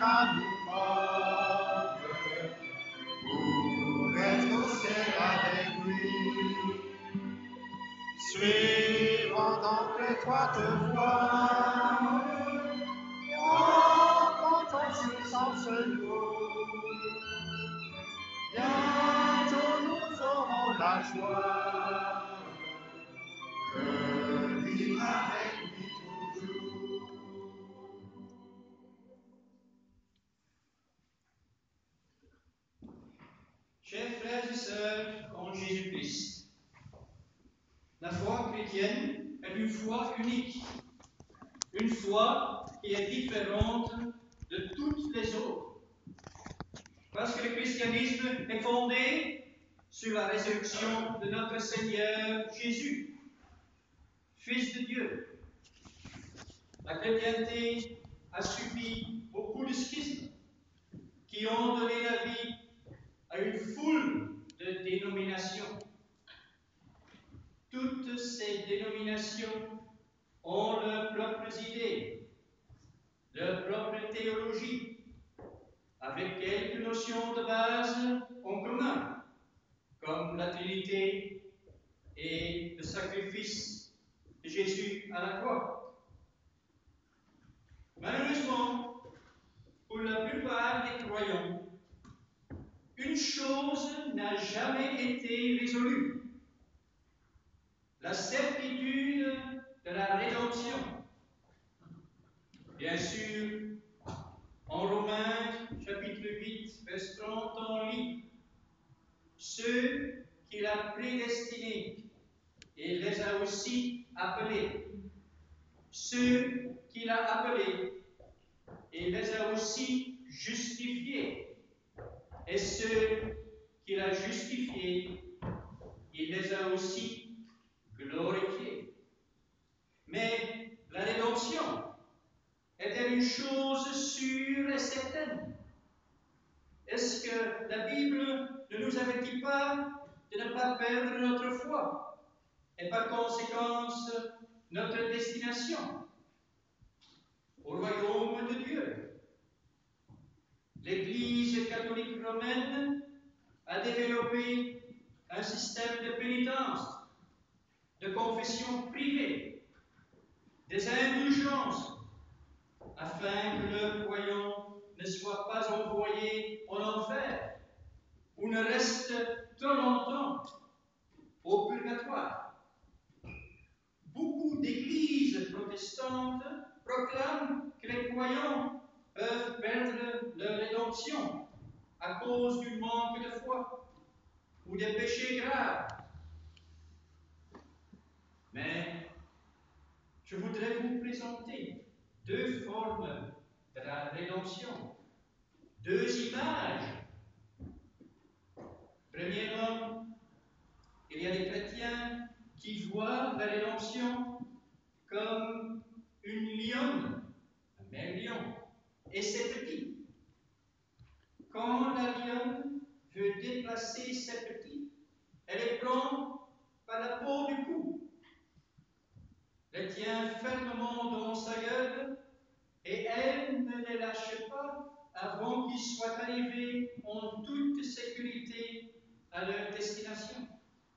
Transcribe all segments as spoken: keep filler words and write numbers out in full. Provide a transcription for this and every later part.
à nous porte pour être au ciel avec lui. Suivant donc l'étroite voie, en comptant ce sens d'eau, bientôt nous aurons la joie de vivre avec lui toujours. Chers frères et sœurs en Jésus-Christ, la foi chrétienne est une foi unique, une foi qui est différente de toutes les autres, parce que le christianisme est fondé sur la résurrection de notre Seigneur Jésus, Fils de Dieu. La chrétienté a subi beaucoup de schismes qui ont donné la vie à une foule de dénominations. Toutes ces dénominations ont leurs propres idées, leur propre théologie, avec quelques notions de base en commun, comme la Trinité et le sacrifice de Jésus à la croix. Malheureusement, pour la plupart des croyants, une chose n'a jamais été résolue: la certitude de la rédemption. Bien sûr, en Romains chapitre huit, verset trente, on lit: ceux qu'il a prédestinés, il les a aussi appelés. Ceux qu'il a appelés, il les a aussi justifiés. Et ceux qu'il a justifiés, il les a aussi glorifiés. Mais la rédemption est-elle une chose sûre et certaine? Est-ce que la Bible ne nous avertit pas de ne pas perdre notre foi et par conséquence notre destination au royaume de Dieu? L'Église catholique romaine a développé un système de pénitence, de confession privée, des indulgences, afin que leurs croyants ne soient pas envoyés en enfer ou ne restent trop longtemps au purgatoire. Beaucoup d'églises protestantes proclament que les croyants peuvent perdre leur rédemption à cause du manque de foi ou des péchés graves. Mais je voudrais vous présenter deux formes de la rédemption, deux images. Premièrement, il y a des chrétiens qui voient la rédemption comme une lionne, un mère lion, et ses petits. Quand la lionne veut déplacer ses petits, elle les prend par la peau du cou, les tient fermement dans sa gueule, et elle ne les lâche pas avant qu'ils soient arrivés en toute sécurité à leur destination.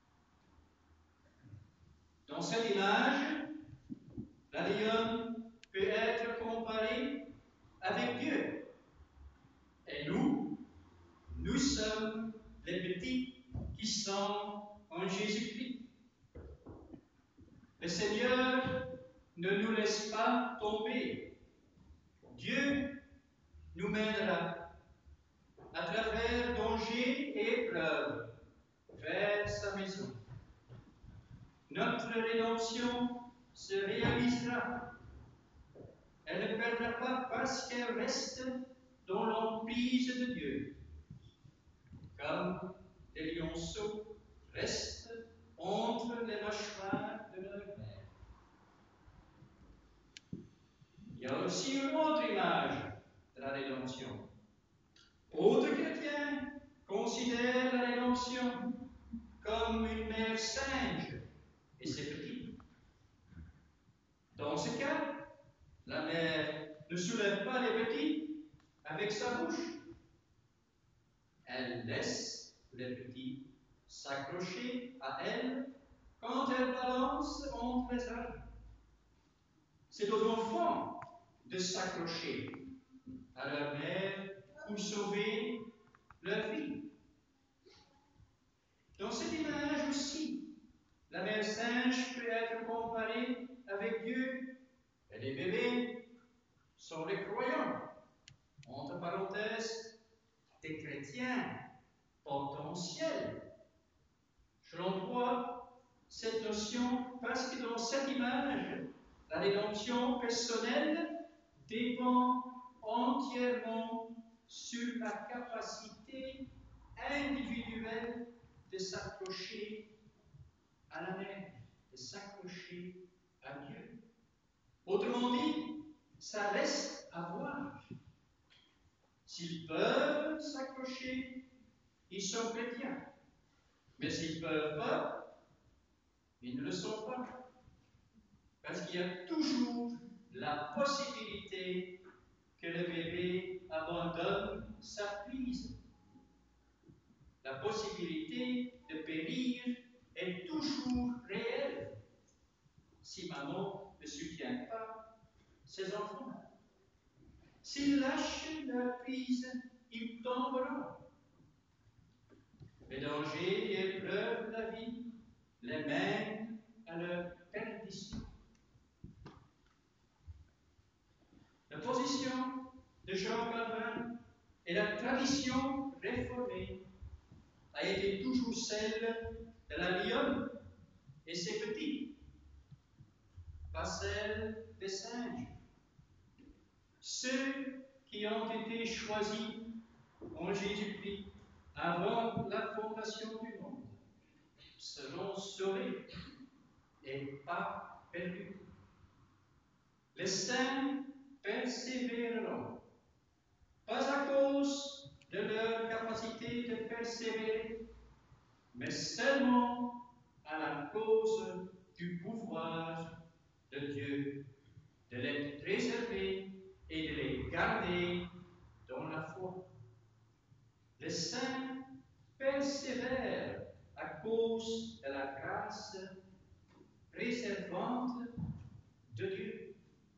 Dans cette image, la lionne peut être comparée avec Dieu. Et nous, nous sommes les petits qui sont en Jésus-Christ. Le Seigneur ne nous laisse pas tomber. Dieu nous mènera à travers dangers et épreuves vers sa maison. Notre rédemption se réalisera. Elle ne perdra pas parce qu'elle reste dans l'emprise de Dieu, comme les lionceaux restent entre les mâchoires de leur mère. Il y a aussi une autre image de la rédemption. Autres chrétiens considèrent la rédemption comme une mère singe et ses petits. Dans ce cas, la mère ne soulève pas les petits avec sa bouche. Elle laisse les petits s'accrocher à elle quand elle balance entre les arbres. C'est aux enfants de s'accrocher à leur mère pour sauver leur vie. Dans cette image aussi, la mère singe peut être comparée avec Dieu et les bébés sont les croyants, entre parenthèses, des chrétiens potentiels. Je l'emploie cette notion parce que dans cette image, la rédemption personnelle dépend entièrement sur la capacité individuelle de s'accrocher à la mère, de s'accrocher à Dieu. Autrement dit, ça reste à voir. S'ils peuvent s'accrocher, ils sont chrétiens. Mais s'ils ne peuvent pas, ils ne le sont pas. Parce qu'il y a toujours la possibilité que le bébé abandonne sa prise. La possibilité de périr est toujours réelle si maman ne soutient pas ses enfants. S'ils lâchent leur prise, ils tomberont. Les dangers et épreuves de la vie les mènent à leur perdition. La position de Jean Calvin et la tradition réformée a été toujours celle de la lionne et ses petits, pas celle des singes. Ceux qui ont été choisis en Jésus-Christ avant la fondation du monde seront sauvés et pas perdus. Les saints persévéreront, pas à cause de leur capacité de persévérer, mais seulement à la cause du pouvoir de Dieu, de les préserver et de les garder dans la foi. Les saints persévèrent à cause de la grâce préservante de Dieu.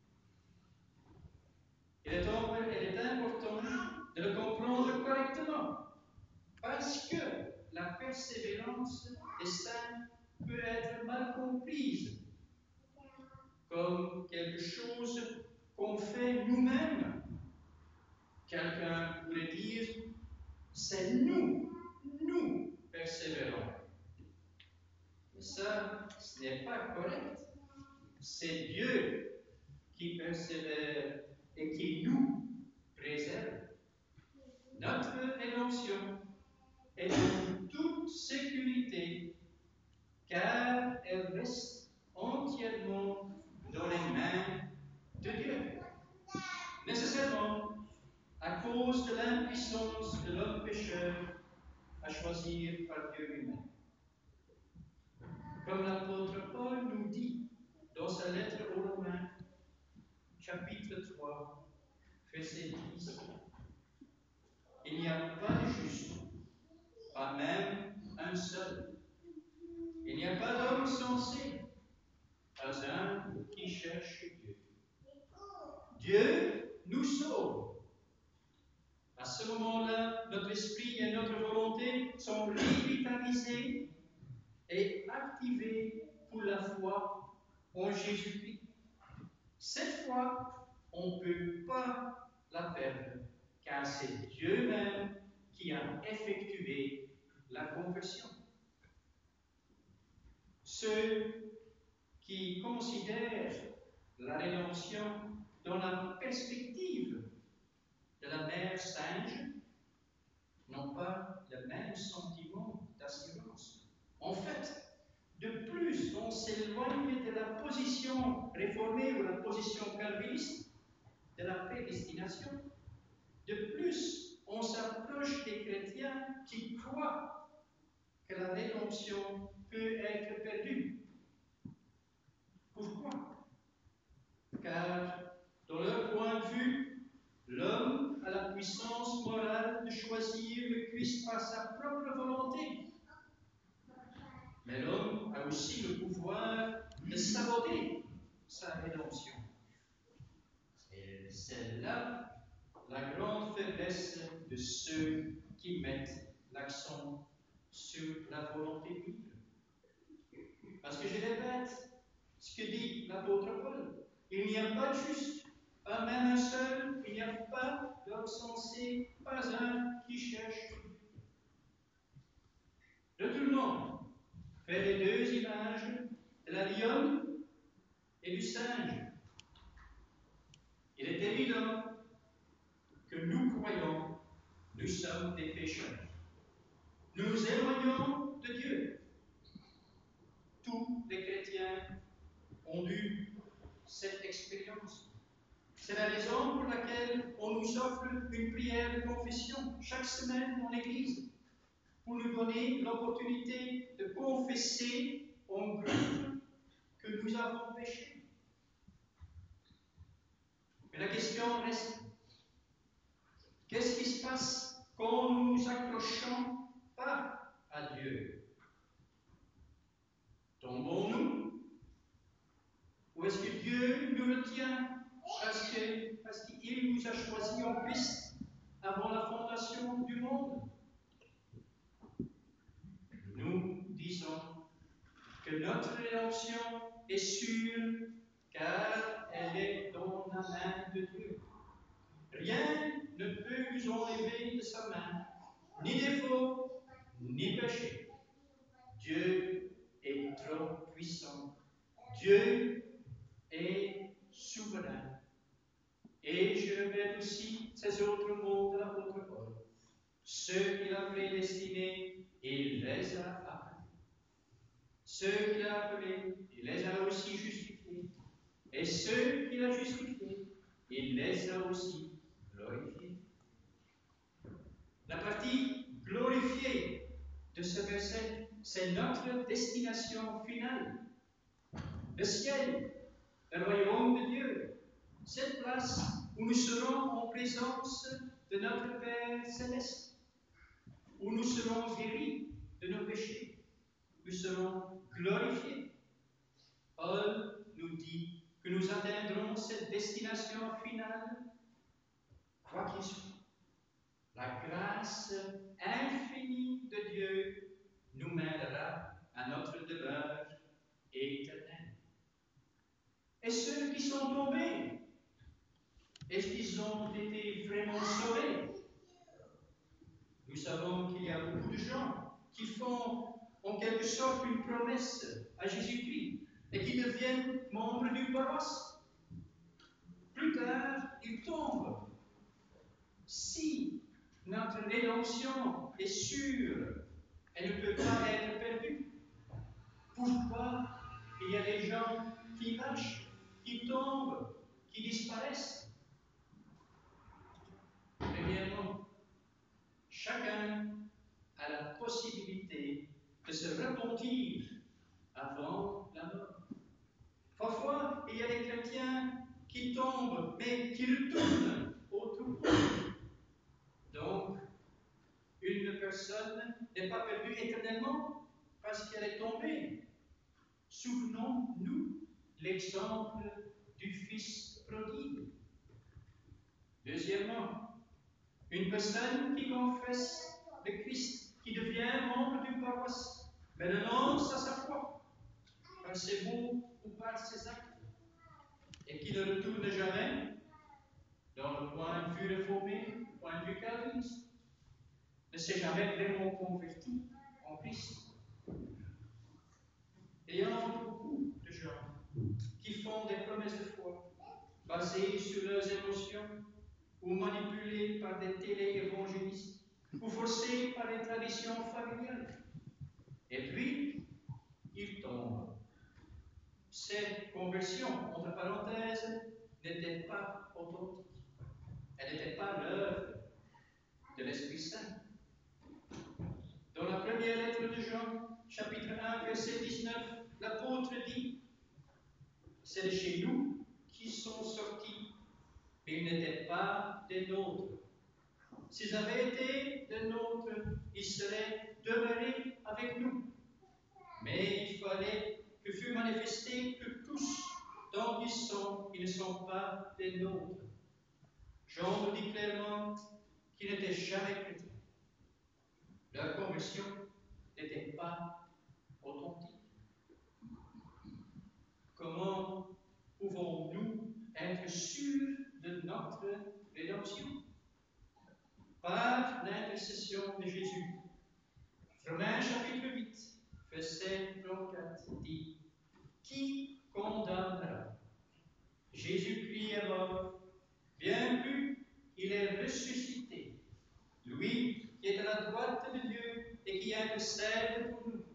Il est, il est important de le comprendre correctement, parce que la persévérance des saints peut être mal comprise comme quelque chose qu'on fait nous-mêmes. Quelqu'un pourrait dire, c'est nous, nous persévérons. Mais ça, ce n'est pas correct. C'est Dieu qui persévère et qui nous préserve. Notre rédemption est en toute sécurité, car elle reste entièrement dans les mains de Dieu. Nécessairement, à cause de l'impuissance de l'homme pécheur à choisir par Dieu lui-même. Comme l'apôtre Paul nous dit dans sa lettre aux Romains, chapitre trois, verset dix, il n'y a pas de juste, pas même un seul. Il n'y a pas d'homme sensé, pas un qui cherche Dieu. Dieu nous sauve. À ce moment-là, notre esprit et notre volonté sont revitalisés et activés pour la foi en Jésus-Christ. Cette foi, on ne peut pas la perdre, car c'est Dieu même qui a effectué la conversion. Ceux qui considèrent la rédemption dans la perspective de la mère singe n'ont pas le même sentiment d'assurance. En fait, de plus on s'éloigne de la position réformée ou la position calviniste de la prédestination, de plus on s'approche des chrétiens qui croient que la rédemption peut être perdue. Pourquoi? Car, dans leur point de vue, l'homme a la puissance Mais l'homme a aussi le pouvoir de saboter sa rédemption. Et c'est là la grande faiblesse de ceux qui mettent l'accent sur la volonté divine. Parce que je répète ce que dit l'apôtre Paul. Il n'y a pas de juste, pas même un seul, il n'y a pas d'homme sensé, pas un qui cherche. De tout le monde fait les deux images de la lionne et du singe. Il est évident que nous croyons, nous sommes des pécheurs. Nous nous éloignons de Dieu. Tous les chrétiens ont eu cette expérience. C'est la raison pour laquelle on nous offre une prière de confession chaque semaine en Église, pour nous donner l'opportunité de confesser en groupe que nous avons péché. Mais la question reste, qu'est-ce qui se passe quand nous nous accrochons pas à Dieu? Tombons-nous? Ou est-ce que Dieu nous retient parce que, parce qu'il nous a choisis en Christ avant la fondation du monde? Nous disons que notre rédemption est sûre car elle est dans la main de Dieu. Rien ne peut nous enlever de sa main, ni défaut, ni péché. Dieu est trop puissant. Dieu est souverain. Et je répète aussi ces autres mots de l'apôtre Paul. Ceux qu'il a prédestinés, il les a appelés. Ceux qu'il a appelés, il les a aussi justifiés. Et ceux qu'il a justifiés, il les a aussi glorifiés. La partie glorifiée de ce verset, c'est notre destination finale. Le ciel, le royaume de Dieu, cette place où nous serons en présence de notre Père céleste, où nous serons guéris de nos péchés, nous serons glorifiés. Paul nous dit que nous atteindrons cette destination finale, quoi qu'il soit. La grâce infinie de Dieu nous mènera à notre demeure éternelle. Et ceux qui sont tombés, est-ce qu'ils ont été vraiment sauvés? Nous savons qu'il y a beaucoup de gens qui font en quelque sorte une promesse à Jésus-Christ et qui deviennent membres d'une paroisse. Plus tard, ils tombent. Si notre rédemption est sûre, elle ne peut pas être perdue. Pourquoi il y a des gens qui lâchent, qui tombent, qui disparaissent? Premièrement, chacun a la possibilité de se repentir avant la mort. Parfois, il y a des chrétiens qui tombent, mais qui retournent au troupeau. Donc, une personne n'est pas perdue éternellement parce qu'elle est tombée. Souvenons-nous l'exemple du Fils prodigue. Deuxièmement, une personne qui confesse le Christ, qui devient membre d'une paroisse, mais renonce à sa foi, par ses mots ou par ses actes, et qui ne retourne jamais dans le point de vue réformé, le point de vue calviniste, ne s'est jamais vraiment converti en Christ. Et il y en a beaucoup de gens qui font des promesses de foi basées sur leurs émotions ou manipulées par des télé-évangélistes ou forcées par des traditions familiales. Et puis, ils tombent. Cette conversion, entre parenthèses, n'était pas authentique. Elle n'était pas l'œuvre de l'Esprit Saint. Dans la première lettre de Jean, chapitre un, verset dix-neuf, l'apôtre dit: c'est de chez nous qu'ils sont sortis, mais ils n'étaient pas des nôtres. S'ils avaient été des nôtres, ils seraient demeurés avec nous. Mais manifesté que tous, tant qu'ils sont, ils ne sont pas des nôtres. Jean nous dit clairement qu'ils n'étaient jamais chrétiens. Leur conversion n'était pas authentique. Comment pouvons-nous être sûrs de notre rédemption? Par l'intercession de Jésus. Romains chapitre huit, verset trente-quatre dit: Qui condamnera? Jésus-Christ est mort, bien plus, il est ressuscité. Lui qui est à la droite de Dieu et qui intercède pour nous.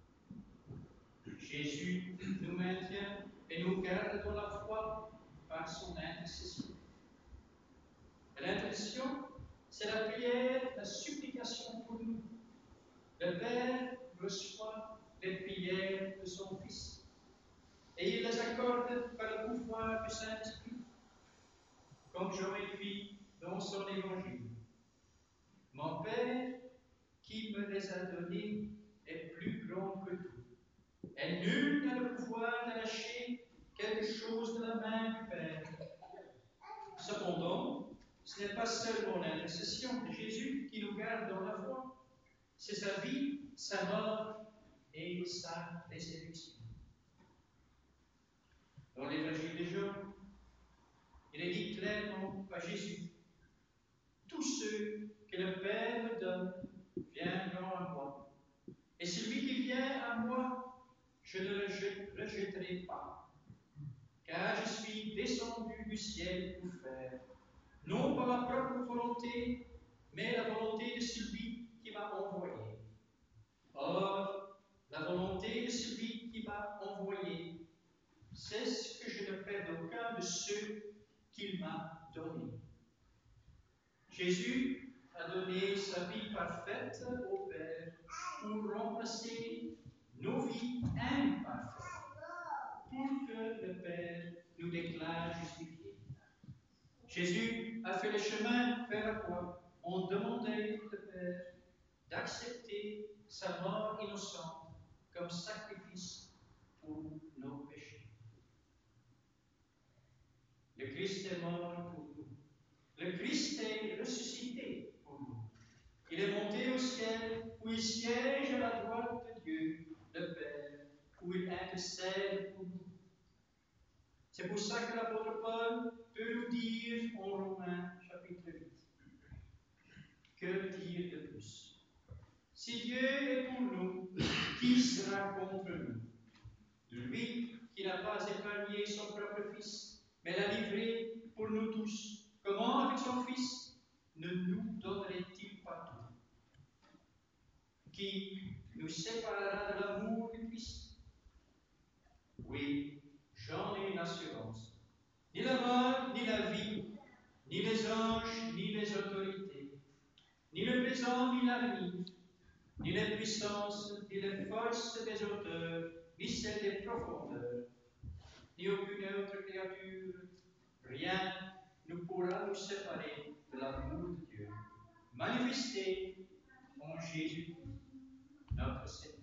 Jésus nous maintient et nous garde dans la foi par son intercession. Et l'intercession, c'est la prière, la supplication pour nous. Le Père reçoit les prières de son Fils et il les accorde par le pouvoir du Saint-Esprit, comme Jean écrit dans son évangile. Mon Père, qui me les a donnés, est plus grand que tout, et nul n'a le pouvoir d'arracher quelque chose de la main du Père. Cependant, ce n'est pas seulement l'intercession de Jésus qui nous garde dans la foi, c'est sa vie, sa mort et sa résurrection. Dans l'évangile de Jean, il est dit clairement par Jésus: tous ceux que le Père me donne viendront à moi, et celui qui vient à moi, je ne le rejetterai pas, car je suis descendu du ciel pour faire, non pas ma propre volonté, mais la volonté de celui qui m'a envoyé. Or, la volonté de celui qui m'a envoyé, c'est ce que je ne fais d'aucun de ceux qu'il m'a donnés. Jésus a donné sa vie parfaite au Père pour remplacer nos vies imparfaites, pour que le Père nous déclare justifiés. Jésus a fait le chemin vers la croix en demandant au Père d'accepter sa mort innocente comme sacrifice pour nos péchés. Le Christ est mort pour nous. Le Christ est ressuscité pour nous. Il est monté au ciel où il siège à la droite de Dieu, le Père, où il intercède pour nous. C'est pour ça que l'apôtre Paul peut nous dire en Romains chapitre huit. Que dire de plus? Si Dieu est pour nous, qui sera contre nous? Lui qui n'a pas épargné son propre Fils, mais l'a livré pour nous tous, comment avec son Fils ne nous donnerait-il pas tout? Qui nous séparera de l'amour du Christ? Oui, j'en ai une assurance. Ni la mort, ni la vie, ni les anges, ni les autorités, ni le présent, ni l'avenir, ni les puissances, ni les forces des auteurs, ni celles des profondeurs, ni aucune autre créature, rien ne pourra nous séparer de l'amour de Dieu, manifesté en Jésus-Christ, notre Seigneur.